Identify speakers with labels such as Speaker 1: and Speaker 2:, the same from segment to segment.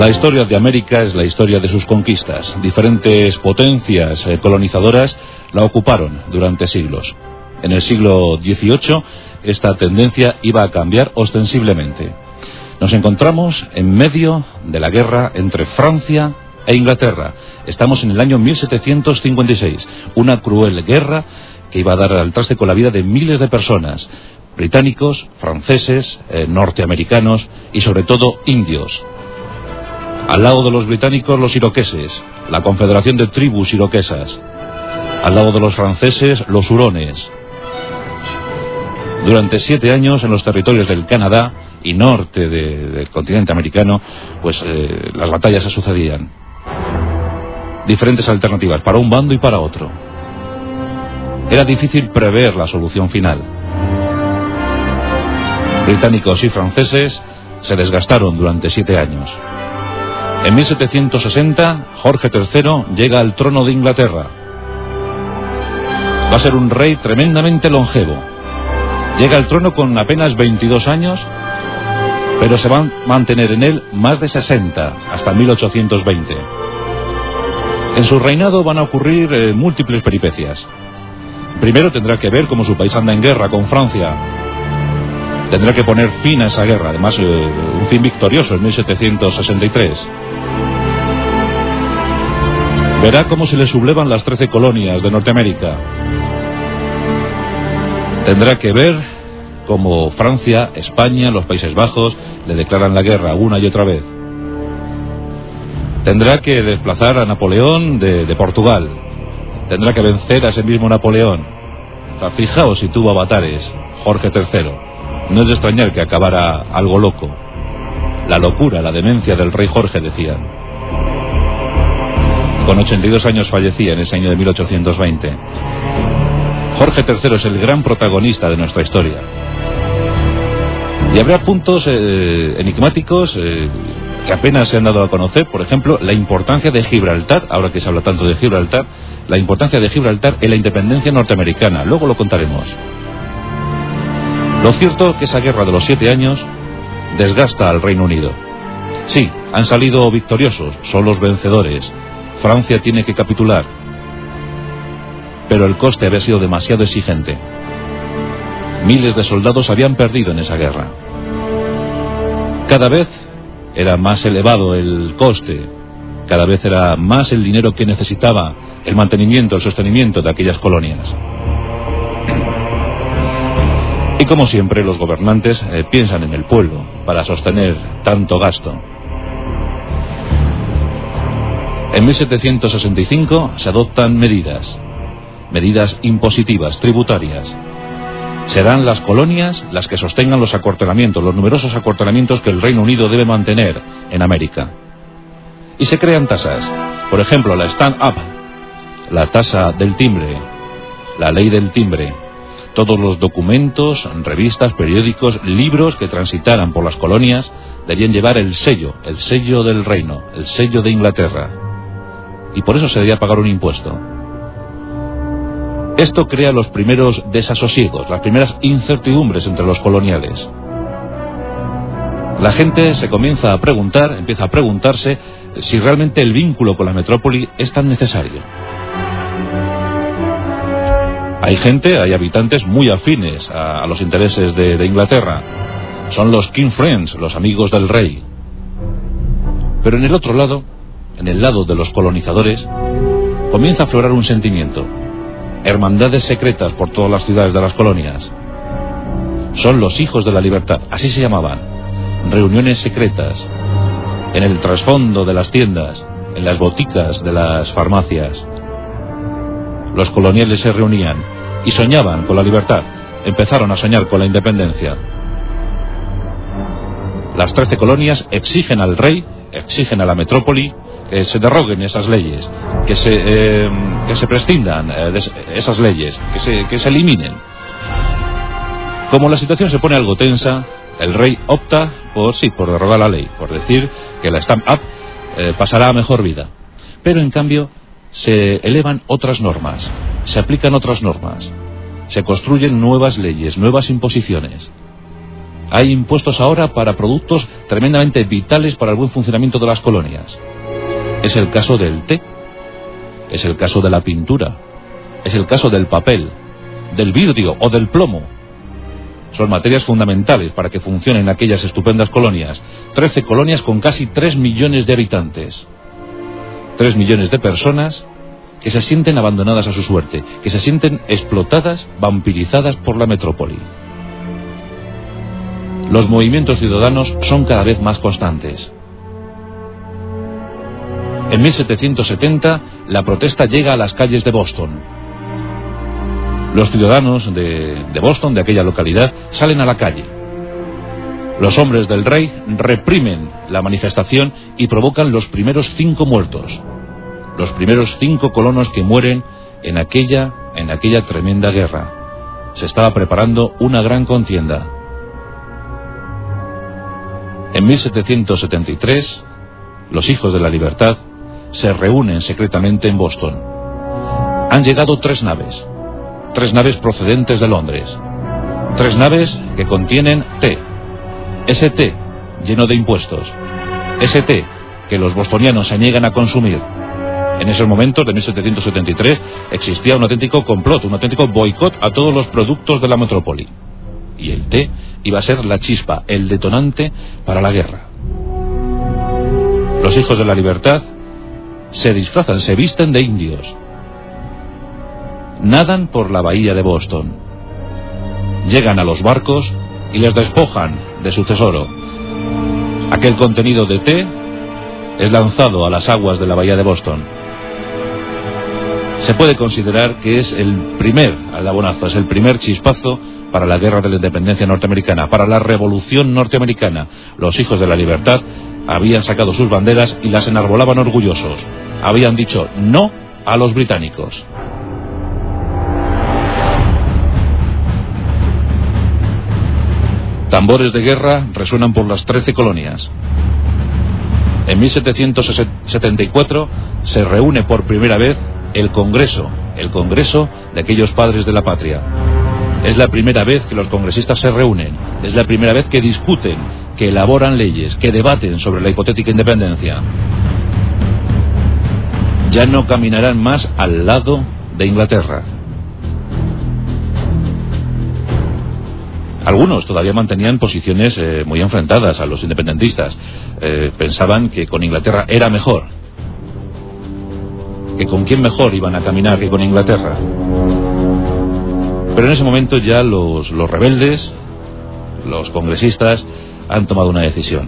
Speaker 1: La historia de América es la historia de sus conquistas. Diferentes potencias colonizadoras la ocuparon durante siglos. En el siglo XVIII esta tendencia iba a cambiar ostensiblemente. Nos encontramos en medio de la guerra entre Francia e Inglaterra. Estamos en el año 1756, una cruel guerra que iba a dar al traste con la vida de miles de personas, británicos, franceses, norteamericanos y sobre todo indios. Al lado de los británicos, los iroqueses, la confederación de tribus iroquesas. Al lado de los franceses, los hurones. Durante 7 años en los territorios del Canadá y norte del continente americano, pues las batallas se sucedían. Diferentes alternativas para un bando y para otro. Era difícil prever la solución final. Británicos y franceses se desgastaron durante 7 años. En 1760, Jorge III llega al trono de Inglaterra. Va a ser un rey tremendamente longevo. Llega al trono con apenas 22 años, pero se van a mantener en él más de 60, hasta 1820. En su reinado van a ocurrir múltiples peripecias. Primero tendrá que ver cómo su país anda en guerra con Francia. Tendrá que poner fin a esa guerra, además un fin victorioso en 1763. Verá cómo se le sublevan las 13 colonias de Norteamérica. Tendrá que ver cómo Francia, España, los Países Bajos le declaran la guerra una y otra vez. Tendrá que desplazar a Napoleón de Portugal. Tendrá que vencer a ese mismo Napoleón. O sea, fijaos si tuvo avatares Jorge III. No es de extrañar que acabara algo loco. La locura, la demencia del rey Jorge, decían. Con 82 años fallecía en ese año de 1820. Jorge III es el gran protagonista de nuestra historia. Y habrá puntos enigmáticos que apenas se han dado a conocer. Por ejemplo, la importancia de Gibraltar, ahora que se habla tanto de Gibraltar, la importancia de Gibraltar en la independencia norteamericana. Luego lo contaremos. Lo cierto es que esa guerra de los 7 años desgasta al Reino Unido. Sí, han salido victoriosos, son los vencedores. Francia tiene que capitular. Pero el coste había sido demasiado exigente. Miles de soldados habían perdido en esa guerra. Cada vez era más elevado el coste. Cada vez era más el dinero que necesitaba el mantenimiento, el sostenimiento de aquellas colonias. Y como siempre, los gobernantes piensan en el pueblo para sostener tanto gasto. En 1765 se adoptan medidas impositivas, tributarias. Serán las colonias las que sostengan los acuartelamientos, los numerosos acuartelamientos que el Reino Unido debe mantener en América. Y se crean tasas. Por ejemplo, la Stamp Act, la tasa del timbre, la ley del timbre. Todos los documentos, revistas, periódicos, libros que transitaran por las colonias debían llevar el sello del reino, el sello de Inglaterra. Y por eso se debía pagar un impuesto. Esto crea los primeros desasosiegos, las primeras incertidumbres entre los coloniales. La gente se empieza a preguntarse si realmente el vínculo con la metrópoli es tan necesario. Hay habitantes muy afines a los intereses de Inglaterra. Son los King Friends, los amigos del rey. Pero en el otro lado, en el lado de los colonizadores, comienza a aflorar un sentimiento. Hermandades secretas por todas las ciudades de las colonias. Son los hijos de la libertad, así se llamaban. Reuniones secretas, en el trasfondo de las tiendas, en las boticas de las farmacias. Los coloniales se reunían y soñaban con la libertad. Empezaron a soñar con la independencia. Las 13 colonias exigen al rey, exigen a la metrópoli que se derroguen esas leyes, que se prescindan de esas leyes, que se eliminen. Como la situación se pone algo tensa, el rey opta por derrogar la ley, por decir que la Stamp Act pasará a mejor vida. Pero en cambio se elevan otras normas, se aplican otras normas, se construyen nuevas leyes, nuevas imposiciones. Hay impuestos ahora para productos tremendamente vitales para el buen funcionamiento de las colonias. Es el caso del té, es el caso de la pintura, es el caso del papel, del vidrio o del plomo. Son materias fundamentales para que funcionen aquellas estupendas colonias. 13 colonias con casi 3 millones de habitantes. 3 millones de personas que se sienten abandonadas a su suerte, que se sienten explotadas, vampirizadas por la metrópoli. Los movimientos ciudadanos son cada vez más constantes. En 1770, la protesta llega a las calles de Boston. Los ciudadanos de Boston, de aquella localidad, salen a la calle. Los hombres del rey reprimen la manifestación y provocan los primeros 5 muertos. Los primeros 5 colonos que mueren en aquella tremenda guerra. Se estaba preparando una gran contienda. En 1773, los hijos de la libertad se reúnen secretamente en Boston. Han llegado 3 naves. 3 naves procedentes de Londres. 3 naves que contienen té. Ese té lleno de impuestos. Ese té que los bostonianos se niegan a consumir. En esos momentos de 1773 existía un auténtico complot, un auténtico boicot a todos los productos de la metrópoli. Y el té iba a ser la chispa, el detonante para la guerra. Los hijos de la libertad se disfrazan, se visten de indios. Nadan por la bahía de Boston. Llegan a los barcos y les despojan de su tesoro. Aquel contenido de té es lanzado a las aguas de la bahía de Boston. Se puede considerar que es el primer aldabonazo, es el primer chispazo para la guerra de la independencia norteamericana, para la revolución norteamericana. Los hijos de la libertad habían sacado sus banderas y las enarbolaban orgullosos. Habían dicho no a los británicos. Tambores de guerra resuenan por las 13 colonias. En 1774 se reúne por primera vez el Congreso de aquellos padres de la patria. Es la primera vez que los congresistas se reúnen, es la primera vez que discuten, que elaboran leyes, que debaten sobre la hipotética independencia. Ya no caminarán más al lado de Inglaterra. Algunos todavía mantenían posiciones muy enfrentadas a los independentistas. Pensaban que con Inglaterra era mejor. Que con quién mejor iban a caminar que con Inglaterra. Pero en ese momento ya los rebeldes, los congresistas, han tomado una decisión.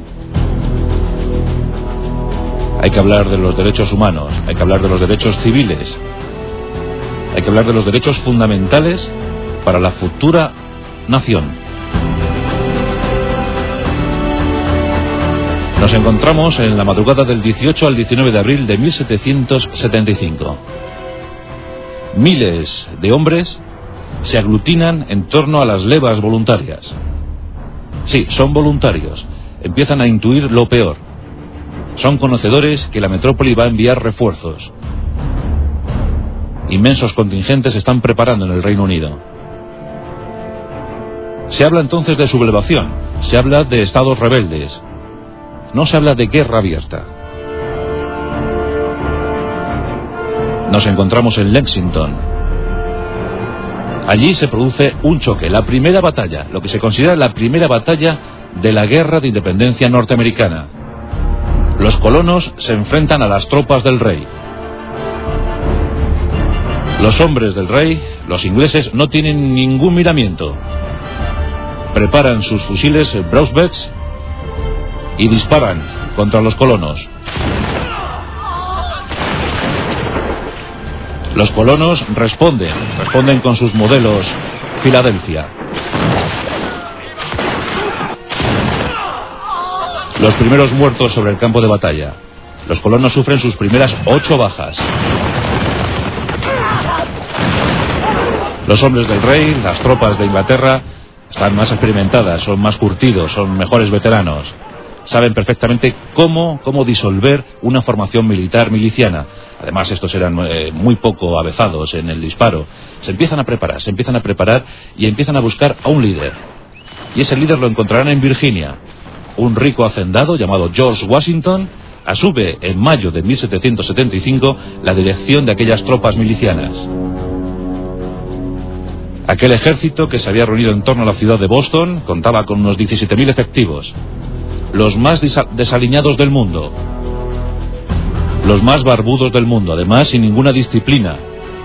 Speaker 1: Hay que hablar de los derechos humanos, hay que hablar de los derechos civiles, hay que hablar de los derechos fundamentales para la futura nación. Nos encontramos en la madrugada del 18 al 19 de abril de 1775. Miles de hombres se aglutinan en torno a las levas voluntarias. Sí, son voluntarios. Empiezan a intuir lo peor. Son conocedores que la metrópoli va a enviar refuerzos. Inmensos contingentes se están preparando en el Reino Unido. Se habla entonces de sublevación, se habla de estados rebeldes. No se habla de guerra abierta. Nos encontramos en Lexington. Allí se produce un choque, la primera batalla, lo que se considera la primera batalla de la guerra de independencia norteamericana. Los colonos se enfrentan a las tropas del rey. Los hombres del rey, los ingleses, no tienen ningún miramiento. Preparan sus fusiles Browsbets y disparan contra los colonos. Los colonos responden con sus modelos Filadelfia. Los primeros muertos sobre el campo de batalla. Los colonos sufren sus primeras 8 bajas. Los hombres del rey, las tropas de Inglaterra, están más experimentadas, son más curtidos, son mejores veteranos. Saben perfectamente cómo disolver una formación militar miliciana. Además, estos eran muy poco avezados en el disparo. Se empiezan a preparar y empiezan a buscar a un líder. y ese líder lo encontrarán en Virginia. Un rico hacendado llamado George Washington asume en mayo de 1775 la dirección de aquellas tropas milicianas. Aquel ejército que se había reunido en torno a la ciudad de Boston contaba con unos 17.000 efectivos, los más desaliñados del mundo, los más barbudos del mundo, además sin ninguna disciplina.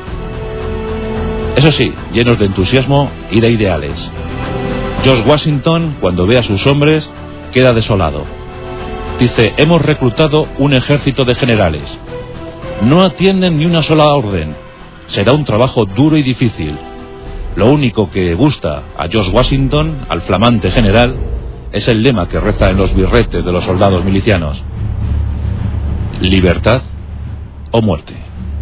Speaker 1: Eso sí, llenos de entusiasmo y de ideales. George Washington, cuando ve a sus hombres, queda desolado. Dice: hemos reclutado un ejército de generales. No atienden ni una sola orden. Será un trabajo duro y difícil. Lo único que gusta a George Washington, al flamante general, es el lema que reza en los birretes de los soldados milicianos: libertad o muerte.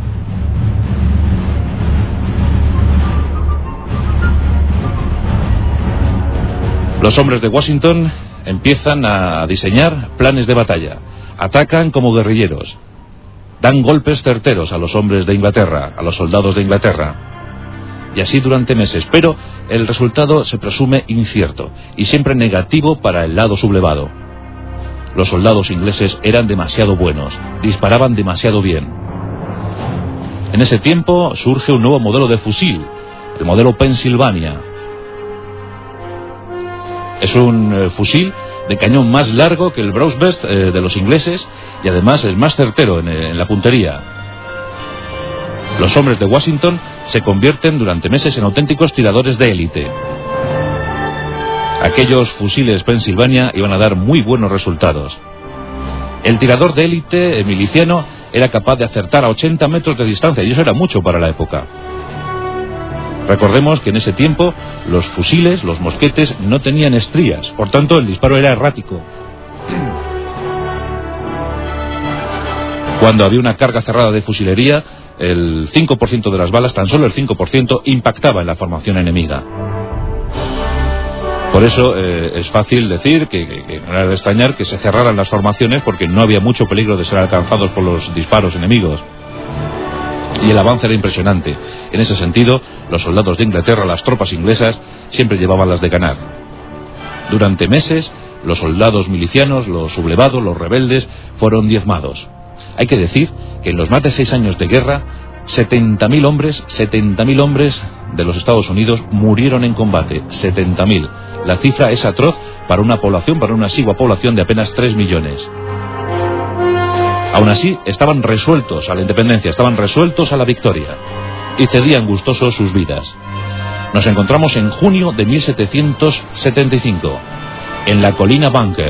Speaker 1: Los hombres de Washington empiezan a diseñar planes de batalla. Atacan como guerrilleros. Dan golpes certeros a los hombres de Inglaterra, a los soldados de Inglaterra. Y así durante meses, pero el resultado se presume incierto y siempre negativo para el lado sublevado. Los soldados ingleses eran demasiado buenos, disparaban demasiado bien. En ese tiempo surge un nuevo modelo de fusil, el modelo Pennsylvania. Es un fusil de cañón más largo que el Browsbest de los ingleses y además es más certero en la puntería. Los hombres de Washington se convierten durante meses en auténticos tiradores de élite. Aquellos fusiles Pennsylvania iban a dar muy buenos resultados. El tirador de élite miliciano era capaz de acertar a 80 metros de distancia, y eso era mucho para la época. Recordemos que en ese tiempo los fusiles, los mosquetes, no tenían estrías, por tanto el disparo era errático. Cuando había una carga cerrada de fusilería, el 5% de las balas, tan solo el 5%, impactaba en la formación enemiga. Por eso es fácil decir que no era de extrañar que se cerraran las formaciones, porque no había mucho peligro de ser alcanzados por los disparos enemigos. Y el avance era impresionante. En ese sentido, los soldados de Inglaterra, las tropas inglesas, siempre llevaban las de ganar. Durante meses, los soldados milicianos, los sublevados, los rebeldes, fueron diezmados. Hay que decir que en los más de 6 años de guerra, 70.000 hombres de los Estados Unidos murieron en combate. 70.000. La cifra es atroz para una población, para una exigua población de apenas 3 millones. Aún así, estaban resueltos a la independencia, estaban resueltos a la victoria, y cedían gustosos sus vidas. Nos encontramos en junio de 1775, en la colina Bunker.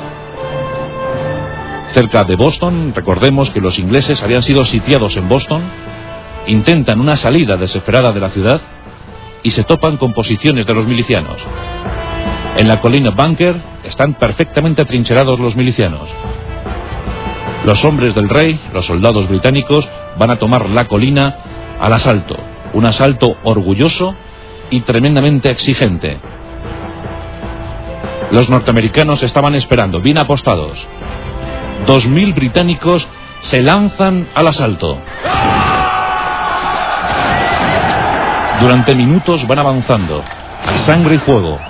Speaker 1: Cerca de Boston, recordemos que los ingleses habían sido sitiados en Boston, intentan una salida desesperada de la ciudad y se topan con posiciones de los milicianos. En la colina Bunker están perfectamente atrincherados los milicianos. Los hombres del rey, los soldados británicos, van a tomar la colina al asalto. Un asalto orgulloso y tremendamente exigente. Los norteamericanos estaban esperando, bien apostados. 2.000 británicos se lanzan al asalto. Durante minutos van avanzando, a sangre y fuego.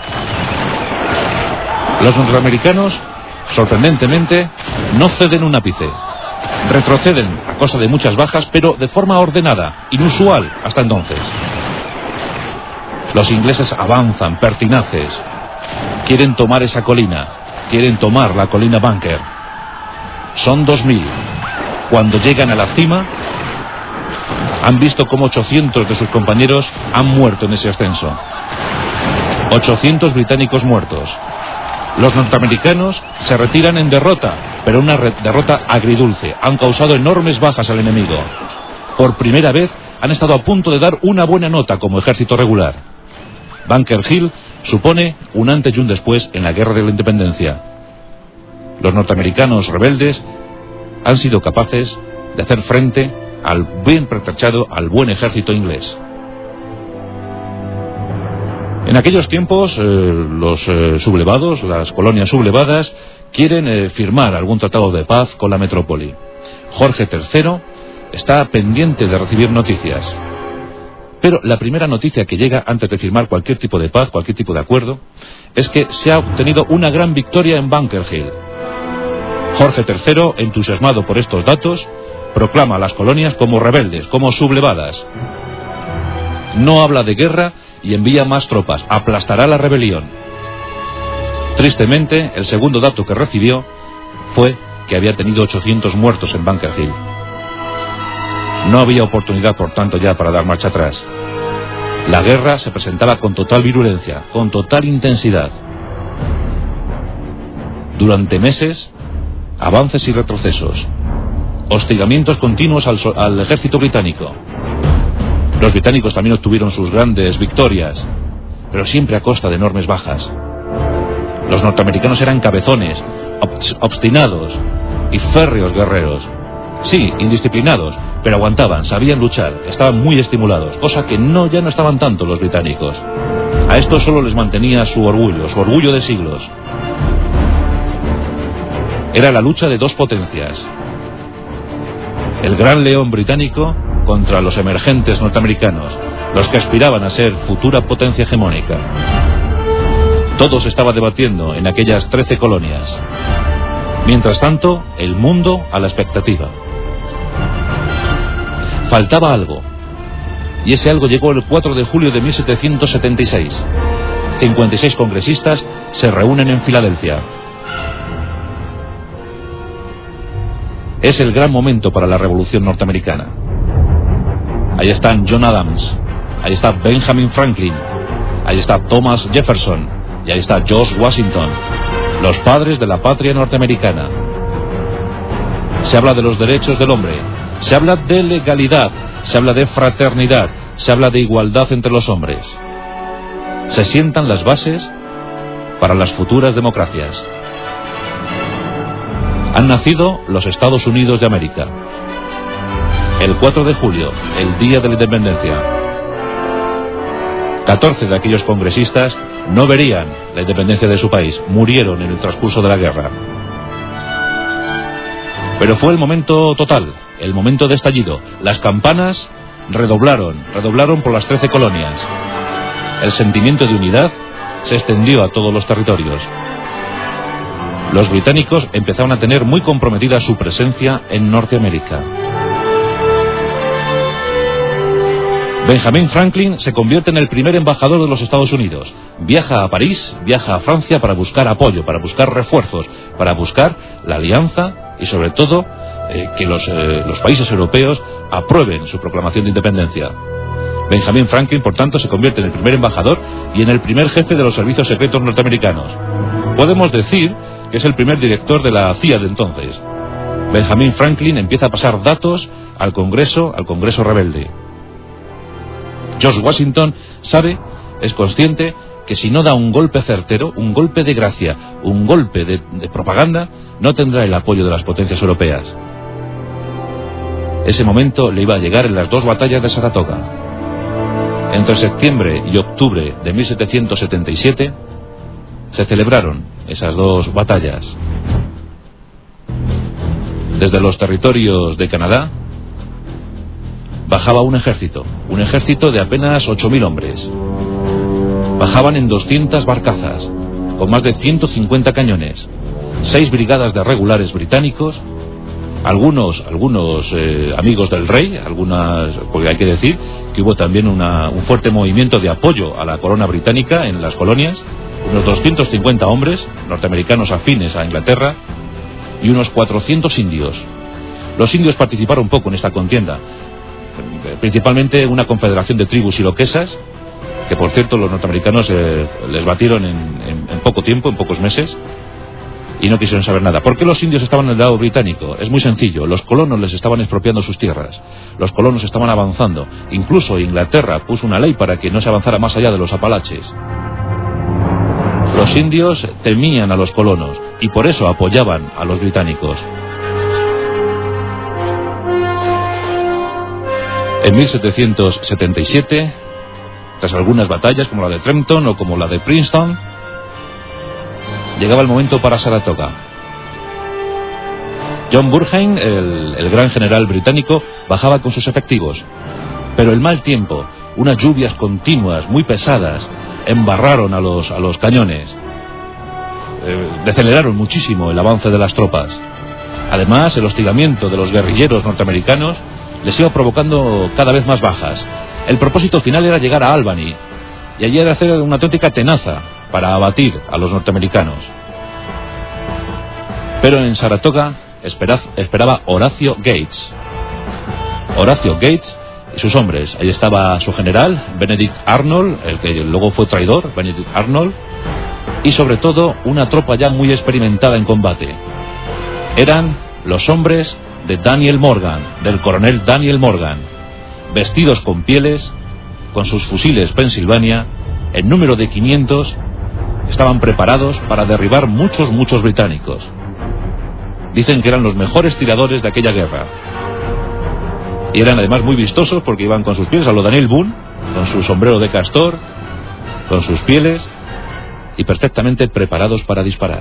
Speaker 1: Los norteamericanos, sorprendentemente, no ceden un ápice. Retroceden a costa de muchas bajas, pero de forma ordenada, inusual hasta entonces. Los ingleses avanzan, pertinaces. Quieren tomar esa colina, quieren tomar la colina Bunker. Son 2.000. Cuando llegan a la cima, han visto cómo 800 de sus compañeros han muerto en ese ascenso. 800 británicos muertos. Los norteamericanos se retiran en derrota, pero una derrota agridulce. Han causado enormes bajas al enemigo. Por primera vez han estado a punto de dar una buena nota como ejército regular. Bunker Hill supone un antes y un después en la guerra de la independencia. Los norteamericanos rebeldes han sido capaces de hacer frente al bien pertrechado, al buen ejército inglés. En aquellos tiempos, los sublevados, las colonias sublevadas, quieren firmar algún tratado de paz con la metrópoli. Jorge III está pendiente de recibir noticias. Pero la primera noticia que llega antes de firmar cualquier tipo de paz, cualquier tipo de acuerdo, es que se ha obtenido una gran victoria en Bunker Hill. Jorge III, entusiasmado por estos datos, proclama a las colonias como rebeldes, como sublevadas. No habla de guerra y envía más tropas, aplastará la rebelión. Tristemente, el segundo dato que recibió fue que había tenido 800 muertos en Bunker Hill. No había oportunidad, por tanto, ya para dar marcha atrás. La guerra se presentaba con total virulencia, con total intensidad. Durante meses, avances y retrocesos, hostigamientos continuos al ejército británico. Los británicos también obtuvieron sus grandes victorias, pero siempre a costa de enormes bajas. Los norteamericanos eran cabezones, obstinados y férreos guerreros. Sí, indisciplinados, pero aguantaban, sabían luchar, estaban muy estimulados, cosa que ya no estaban tanto los británicos. A esto solo les mantenía su orgullo de siglos. Era la lucha de dos potencias. El gran león británico contra los emergentes norteamericanos, los que aspiraban a ser futura potencia hegemónica. Todo se estaba debatiendo en aquellas 13 colonias. Mientras tanto, el mundo a la expectativa. Faltaba algo, y ese algo llegó el 4 de julio de 1776. 56 congresistas se reúnen en Filadelfia. Es el gran momento para la Revolución Norteamericana. Ahí están John Adams, ahí está Benjamin Franklin, ahí está Thomas Jefferson, y ahí está George Washington, los padres de la patria norteamericana. Se habla de los derechos del hombre, se habla de legalidad, se habla de fraternidad, se habla de igualdad entre los hombres. Se sientan las bases para las futuras democracias. Han nacido los Estados Unidos de América. El 4 de julio, el día de la independencia. 14 de aquellos congresistas no verían la independencia de su país, murieron en el transcurso de la guerra. Pero fue el momento total, el momento de estallido. Las campanas redoblaron por las 13 colonias. El sentimiento de unidad se extendió a todos los territorios. Los británicos empezaron a tener muy comprometida su presencia en Norteamérica. Benjamin Franklin se convierte en el primer embajador de los Estados Unidos. Viaja a París, viaja a Francia para buscar apoyo, para buscar refuerzos, para buscar la alianza y sobre todo que los países europeos aprueben su proclamación de independencia. Benjamin Franklin, por tanto, se convierte en el primer embajador y en el primer jefe de los servicios secretos norteamericanos. Podemos decir que es el primer director de la CIA de entonces. Benjamin Franklin empieza a pasar datos al Congreso rebelde. George Washington es consciente que si no da un golpe certero, un golpe de gracia, un golpe de propaganda, no tendrá el apoyo de las potencias europeas. Ese momento le iba a llegar en las dos batallas de Saratoga. Entre septiembre y octubre de 1777 se celebraron esas dos batallas. Desde los territorios de Canadá bajaba un ejército de apenas 8.000 hombres. Bajaban en 200 barcazas, con más de 150 cañones, 6 brigadas de regulares británicos, algunos amigos del rey, porque hay que decir que hubo también un fuerte movimiento de apoyo a la corona británica en las colonias, unos 250 hombres norteamericanos afines a Inglaterra y unos 400 indios. Los indios participaron poco en esta contienda, principalmente una confederación de tribus iroquesas, que por cierto los norteamericanos les batieron en poco tiempo, en pocos meses, y no quisieron saber nada. ¿Por qué los indios estaban en el lado británico? Es muy sencillo, los colonos les estaban expropiando sus tierras, los colonos estaban avanzando, incluso Inglaterra puso una ley para que no se avanzara más allá de los Apalaches. Los indios temían a los colonos y por eso apoyaban a los británicos. En 1777, tras algunas batallas como la de Trenton o como la de Princeton, llegaba el momento para Saratoga. John Burgoyne, el gran general británico, bajaba con sus efectivos, pero el mal tiempo, unas lluvias continuas, muy pesadas, embarraron a los cañones, deceleraron muchísimo el avance de las tropas. Además, el hostigamiento de los guerrilleros norteamericanos les iba provocando cada vez más bajas. El propósito final era llegar a Albany, y allí era hacer una auténtica tenaza para abatir a los norteamericanos. Pero en Saratoga esperaba Horatio Gates. Horatio Gates y sus hombres. Ahí estaba su general, Benedict Arnold, el que luego fue traidor, Benedict Arnold, y sobre todo una tropa ya muy experimentada en combate. Eran los hombres de Daniel Morgan, del coronel Daniel Morgan, vestidos con pieles, con sus fusiles Pennsylvania, en número de 500, estaban preparados para derribar muchos británicos. Dicen que eran los mejores tiradores de aquella guerra. Y eran además muy vistosos porque iban con sus pieles, a lo Daniel Boone, con su sombrero de castor, con sus pieles, y perfectamente preparados para disparar.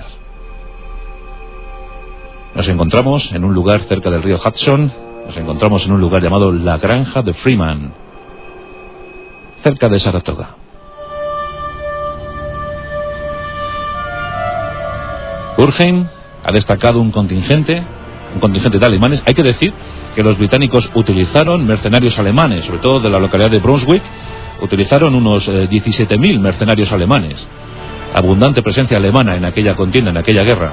Speaker 1: Nos encontramos en un lugar cerca del río Hudson, nos encontramos en un lugar llamado La Granja de Freeman, cerca de Saratoga. Durkheim ha destacado un contingente de alemanes. Hay que decir que los británicos utilizaron mercenarios alemanes, sobre todo de la localidad de Brunswick, utilizaron unos 17.000 mercenarios alemanes. Abundante presencia alemana en aquella contienda, en aquella guerra.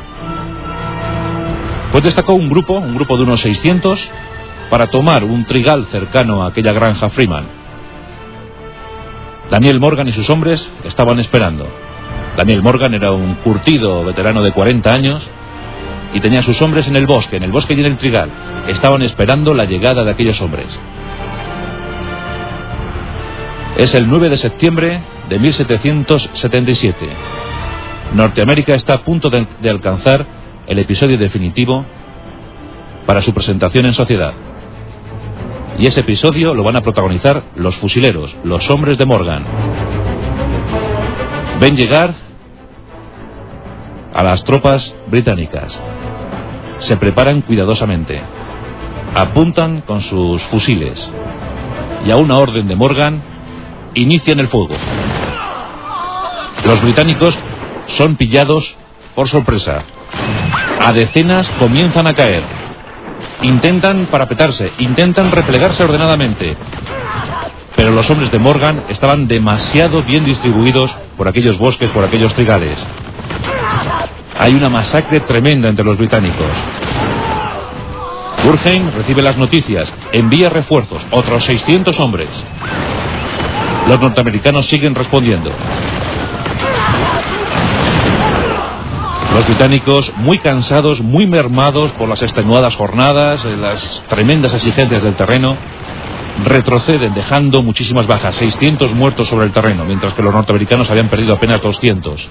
Speaker 1: Pues destacó un grupo de unos 600 para tomar un trigal cercano a aquella granja Freeman. Daniel Morgan y sus hombres estaban esperando. Daniel Morgan era un curtido veterano de 40 años y tenía a sus hombres en el bosque y en el trigal. Estaban esperando la llegada de aquellos hombres. Es el 9 de septiembre de 1777. Norteamérica está a punto de alcanzar el episodio definitivo para su presentación en sociedad. Y ese episodio lo van a protagonizar los fusileros, los hombres de Morgan. Ven llegar a las tropas británicas. Se preparan cuidadosamente. Apuntan con sus fusiles. Y a una orden de Morgan, inician el fuego. Los británicos son pillados por sorpresa. A decenas comienzan a caer. Intentan parapetarse, intentan replegarse ordenadamente. Pero los hombres de Morgan estaban demasiado bien distribuidos por aquellos bosques, por aquellos trigales. Hay una masacre tremenda entre los británicos. Durkheim recibe las noticias, envía refuerzos, otros 600 hombres. Los norteamericanos siguen respondiendo. Los británicos, muy cansados, muy mermados por las extenuadas jornadas, las tremendas exigencias del terreno, retroceden dejando muchísimas bajas, 600 muertos sobre el terreno, mientras que los norteamericanos habían perdido apenas 200.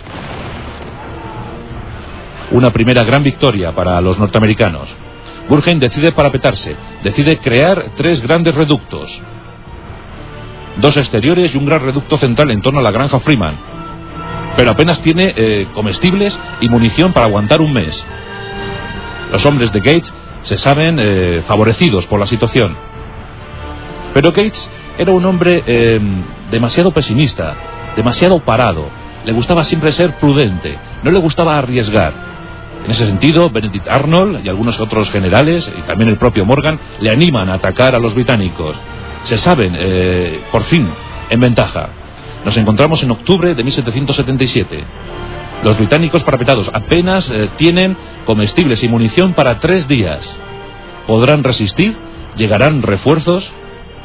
Speaker 1: Una primera gran victoria para los norteamericanos. Durkheim decide parapetarse, decide crear 3 grandes reductos, 2 exteriores y un gran reducto central en torno a la granja Freeman. Pero apenas tiene comestibles y munición para aguantar un mes. Los hombres de Gates se saben favorecidos por la situación. Pero Gates era un hombre demasiado pesimista, demasiado parado. Le gustaba siempre ser prudente, no le gustaba arriesgar. En ese sentido, Benedict Arnold y algunos otros generales, y también el propio Morgan, le animan a atacar a los británicos. Se saben, por fin, en ventaja. Nos encontramos en octubre de 1777. Los británicos parapetados apenas tienen comestibles y munición para 3 días. ¿Podrán resistir? ¿Llegarán refuerzos?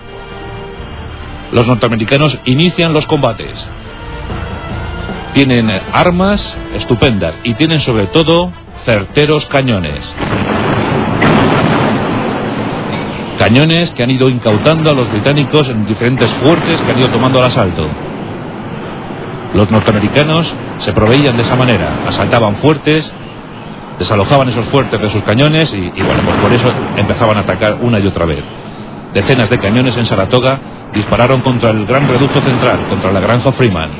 Speaker 1: Los norteamericanos inician los combates. Tienen armas estupendas y tienen sobre todo certeros cañones. Cañones que han ido incautando a los británicos en diferentes fuertes que han ido tomando al asalto. Los norteamericanos se proveían de esa manera, asaltaban fuertes, desalojaban esos fuertes de sus cañones y bueno, pues por eso empezaban a atacar una y otra vez. Decenas de cañones en Saratoga dispararon contra el gran reducto central, contra la granja Freeman.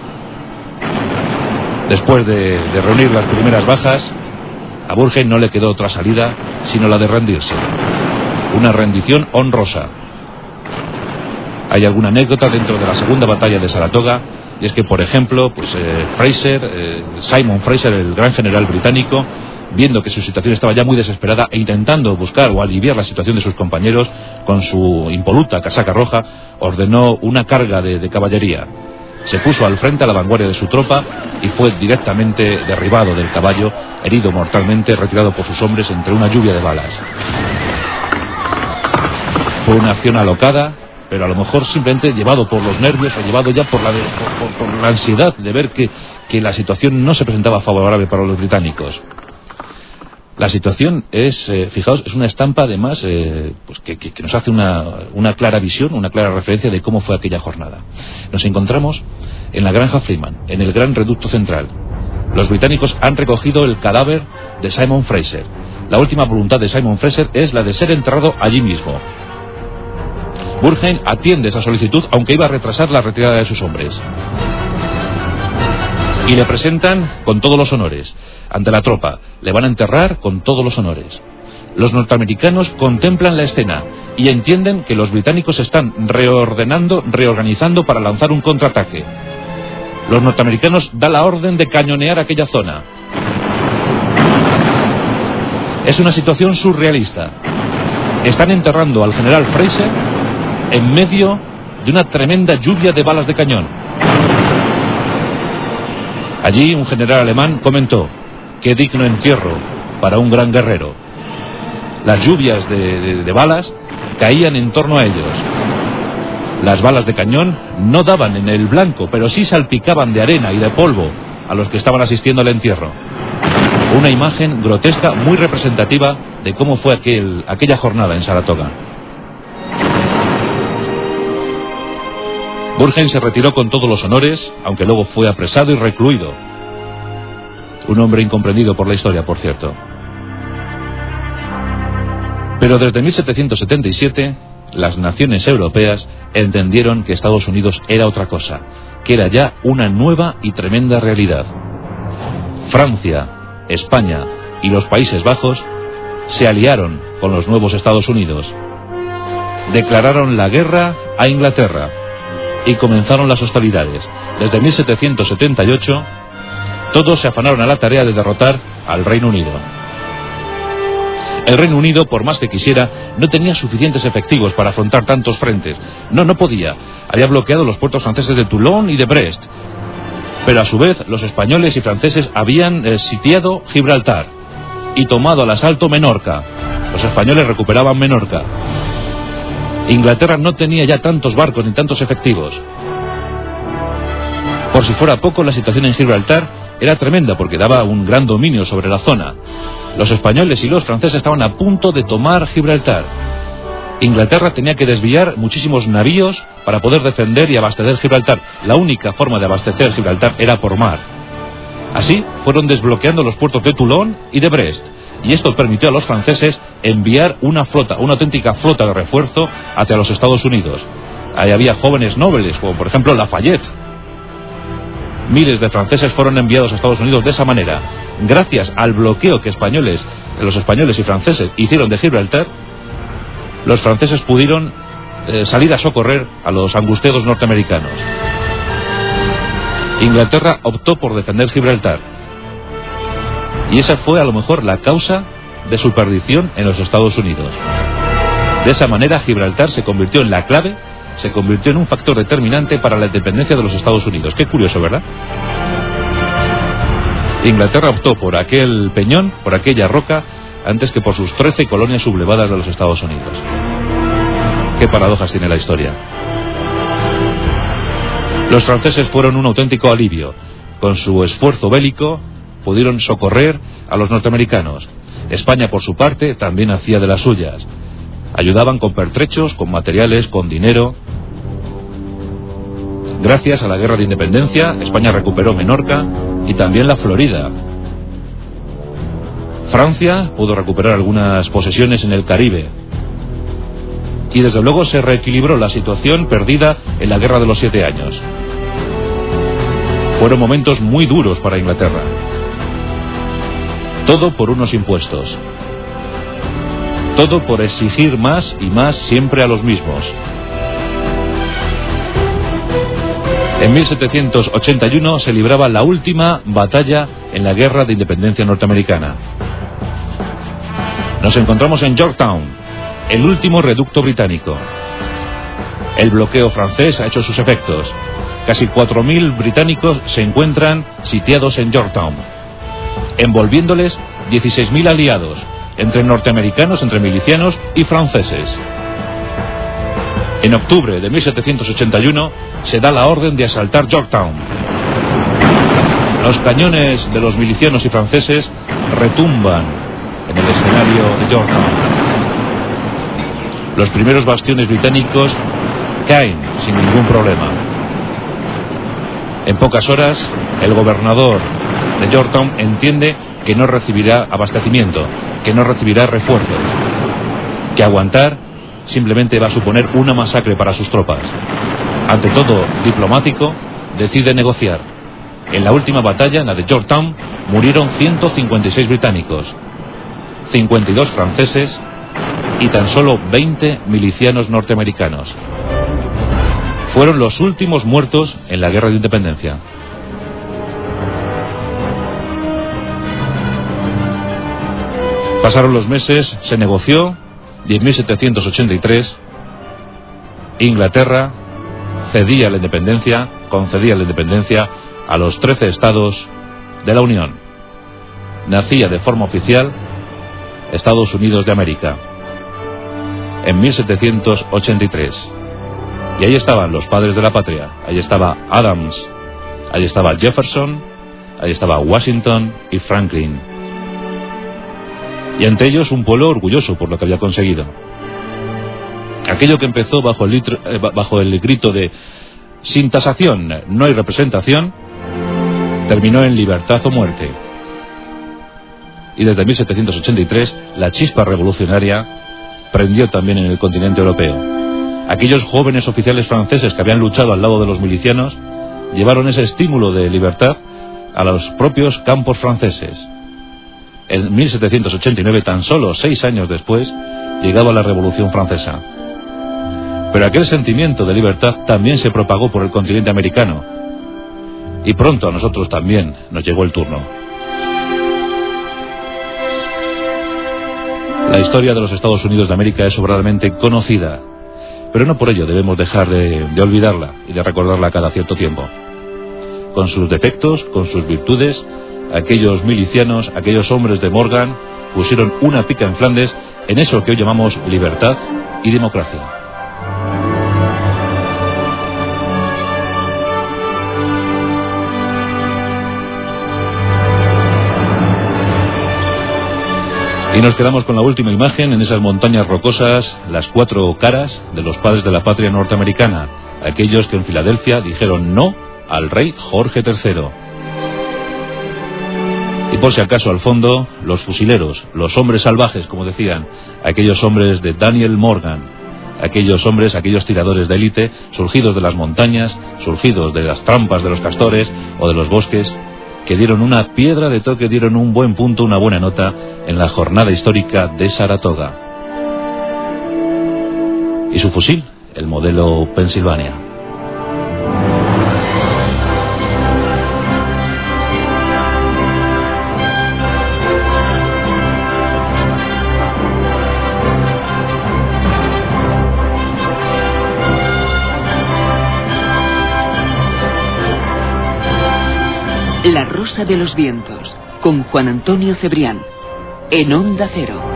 Speaker 1: Después de reunir las primeras bajas, a Durkheim no le quedó otra salida sino la de rendirse. Una rendición honrosa. Hay alguna anécdota dentro de la segunda batalla de Saratoga, y es que, por ejemplo, Simon Fraser, el gran general británico, viendo que su situación estaba ya muy desesperada e intentando buscar o aliviar la situación de sus compañeros con su impoluta casaca roja, ordenó una carga de caballería. Se puso al frente a la vanguardia de su tropa y fue directamente derribado del caballo, herido mortalmente, retirado por sus hombres entre una lluvia de balas. Fue una acción alocada, pero a lo mejor simplemente llevado por los nervios o llevado ya por la ansiedad de ver que la situación no se presentaba favorable para los británicos. La situación es, fijaos, es una estampa además pues que nos hace una clara visión, una clara referencia de cómo fue aquella jornada. Nos encontramos en la granja Freeman, en el gran reducto central. Los británicos han recogido el cadáver de Simon Fraser. La última voluntad de Simon Fraser es la de ser enterrado allí mismo. Burgoyne atiende esa solicitud, aunque iba a retrasar la retirada de sus hombres. Y le presentan con todos los honores ante la tropa. Le van a enterrar con todos los honores. Los norteamericanos contemplan la escena y entienden que los británicos están reorganizando para lanzar un contraataque. Los norteamericanos dan la orden de cañonear aquella zona. Es una situación surrealista. Están enterrando al general Fraser en medio de una tremenda lluvia de balas de cañón. Allí un general alemán comentó: qué digno entierro para un gran guerrero. Las lluvias de balas caían en torno a ellos. Las balas de cañón no daban en el blanco, pero sí salpicaban de arena y de polvo a los que estaban asistiendo al entierro. Una imagen grotesca muy representativa de cómo fue aquella jornada en Saratoga. Burgoyne se retiró con todos los honores, aunque luego fue apresado y recluido. Un hombre incomprendido por la historia, por cierto. Pero desde 1777, las naciones europeas entendieron que Estados Unidos era otra cosa, que era ya una nueva y tremenda realidad. Francia, España y los Países Bajos se aliaron con los nuevos Estados Unidos. Declararon la guerra a Inglaterra y comenzaron las hostilidades. Desde 1778, todos se afanaron a la tarea de derrotar al Reino Unido. El Reino Unido, por más que quisiera, no tenía suficientes efectivos para afrontar tantos frentes. No podía. Había bloqueado los puertos franceses de Toulon y de Brest. Pero a su vez, los españoles y franceses habían sitiado Gibraltar y tomado al asalto Menorca. Los españoles recuperaban Menorca. Inglaterra no tenía ya tantos barcos ni tantos efectivos. Por si fuera poco, la situación en Gibraltar era tremenda porque daba un gran dominio sobre la zona. Los españoles y los franceses estaban a punto de tomar Gibraltar. Inglaterra tenía que desviar muchísimos navíos para poder defender y abastecer Gibraltar. La única forma de abastecer Gibraltar era por mar. Así fueron desbloqueando los puertos de Toulon y de Brest. Y esto permitió a los franceses enviar una flota, una auténtica flota de refuerzo hacia los Estados Unidos. Ahí había jóvenes nobles, como por ejemplo Lafayette. Miles de franceses fueron enviados a Estados Unidos de esa manera. Gracias al bloqueo que los españoles y franceses hicieron de Gibraltar, los franceses pudieron salir a socorrer a los angustiados norteamericanos. Inglaterra optó por defender Gibraltar. Y esa fue a lo mejor la causa de su perdición en los Estados Unidos. De esa manera Gibraltar se convirtió en la clave, se convirtió en un factor determinante para la independencia de los Estados Unidos. Qué curioso, ¿verdad? Inglaterra optó por aquel peñón, por aquella roca, antes que por sus 13 colonias sublevadas de los Estados Unidos. Qué paradojas tiene la historia. Los franceses fueron un auténtico alivio. Con su esfuerzo bélico pudieron socorrer a los norteamericanos. España, por su parte, también hacía de las suyas. Ayudaban con pertrechos, con materiales, con dinero. Gracias a la guerra de independencia, España recuperó Menorca y también la Florida. Francia pudo recuperar algunas posesiones en el Caribe. Y desde luego se reequilibró la situación perdida en la Guerra de los 7 años. Fueron momentos muy duros para Inglaterra. Todo por unos impuestos. Todo por exigir más y más siempre a los mismos. En 1781 se libraba la última batalla en la Guerra de Independencia norteamericana. Nos encontramos en Yorktown, el último reducto británico. El bloqueo francés ha hecho sus efectos. Casi 4.000 británicos se encuentran sitiados en Yorktown, envolviéndoles 16.000 aliados, entre norteamericanos, entre milicianos y franceses. En octubre de 1781 se da la orden de asaltar Yorktown. Los cañones de los milicianos y franceses retumban en el escenario de Yorktown. Los primeros bastiones británicos caen sin ningún problema. En pocas horas, el gobernador de Yorktown entiende que no recibirá abastecimiento, que no recibirá refuerzos, que aguantar simplemente va a suponer una masacre para sus tropas. Ante todo diplomático, decide negociar. En la última batalla, en la de Yorktown, murieron 156 británicos, 52 franceses y tan solo 20 milicianos norteamericanos. Fueron los últimos muertos en la Guerra de Independencia. Pasaron los meses, se negoció, y en 1783 Inglaterra concedía la independencia a los 13 estados de la Unión. Nacía de forma oficial Estados Unidos de América en 1783. Y ahí estaban los padres de la patria. Ahí estaba Adams, ahí estaba Jefferson, ahí estaba Washington y Franklin. Y ante ellos un pueblo orgulloso por lo que había conseguido. Aquello que empezó bajo el grito de sin tasación no hay representación, terminó en libertad o muerte. Y desde 1783 la chispa revolucionaria prendió también en el continente europeo. Aquellos jóvenes oficiales franceses que habían luchado al lado de los milicianos llevaron ese estímulo de libertad a los propios campos franceses. En 1789, tan solo 6 años después, llegaba la Revolución Francesa. Pero aquel sentimiento de libertad también se propagó por el continente americano. Y pronto a nosotros también nos llegó el turno. La historia de los Estados Unidos de América es sobradamente conocida, pero no por ello debemos dejar de olvidarla y de recordarla cada cierto tiempo. Con sus defectos, con sus virtudes, aquellos milicianos, aquellos hombres de Morgan, pusieron una pica en Flandes en eso que hoy llamamos libertad y democracia. Y nos quedamos con la última imagen en esas montañas rocosas, las 4 caras de los padres de la patria norteamericana, aquellos que en Filadelfia dijeron no al rey Jorge III. Y por si acaso al fondo, los fusileros, los hombres salvajes, como decían, aquellos hombres de Daniel Morgan, aquellos hombres, aquellos tiradores de élite, surgidos de las montañas, surgidos de las trampas de los castores o de los bosques, que dieron una piedra de toque, dieron un buen punto, una buena nota en la jornada histórica de Saratoga. Y su fusil, el modelo Pennsylvania.
Speaker 2: La Rosa de los Vientos, con Juan Antonio Cebrián, en Onda Cero.